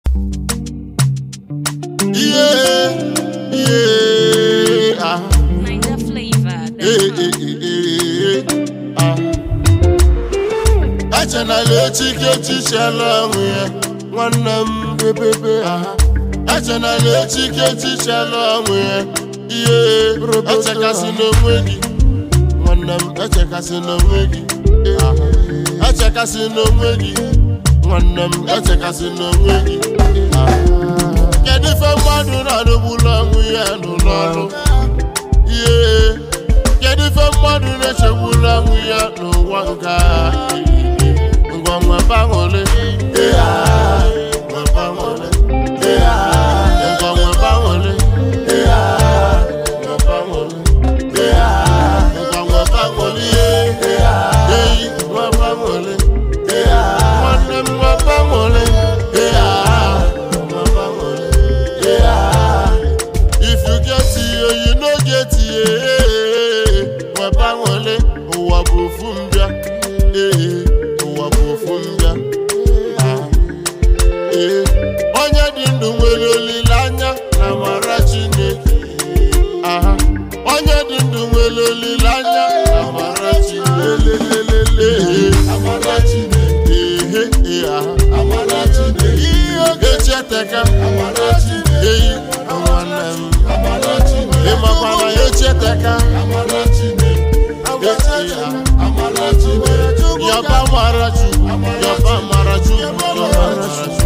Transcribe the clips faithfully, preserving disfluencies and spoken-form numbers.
Yeah, yeah. Ah. Mind the flavor. Eh, eh, eh, eh. Ah. Achana le chike chichala mwe, wana mbebebe. Ah. Achana le chike chichala mwe, yeah. Achaka sino mwegi, wana achaka sino mwegi. Ah. Achaka sino mwegi, wana achaka sino mwegi. Ah. Kedife madu na nubula mwe no no. Yeah. Kedife madu na chebula mwe no wanga. Ngwa bangole, yeah. Ngwa bangole, yeah. Ngwa bangole, yeah. Ngwa bangole, yeah. Ngwa bangole, yeah. Hey, ngwa bangole, yeah. Mwana ngwa bangole, yeah. Ngwa bangole, yeah. If you get it, you no get it. Ngwa bangole, uwa bufumbia, eh. Onye dị ndụ nwere olileanya na mara Chineke. Aha. Onye dị ndụ nwere olileanya na mara Chineke. Amara Chineke. Eh, aha. Amara Chineke. Ihe echeteka. Amara Chineke. Eyi, nwanne m. Amara Chineke. Ịmakwana echeteka. Amara Chineke. Amara Chineke. Yaba mara Chineke. Yaba mara Chineke.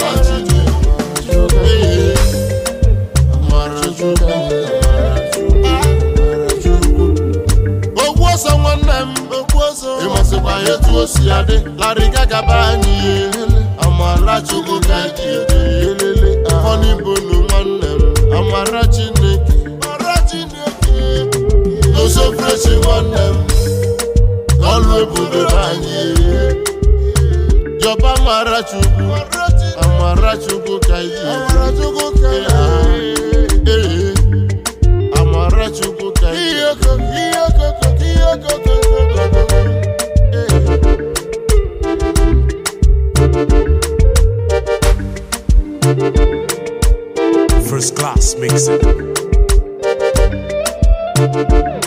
Ogwoso nwanne m, ogwoso ịmasịkwa etu o si adị larịga gaba anyị amara Chukwu ka elele Honey Bonu nwanne m amara Chineke amara Chineke n'ụzọ freshi nwanne m ọlụ ebube anyị Yoba amara Chukwu amara Chukwu ka amara Chukwu ka eh amara Chukwu ka First class mixing.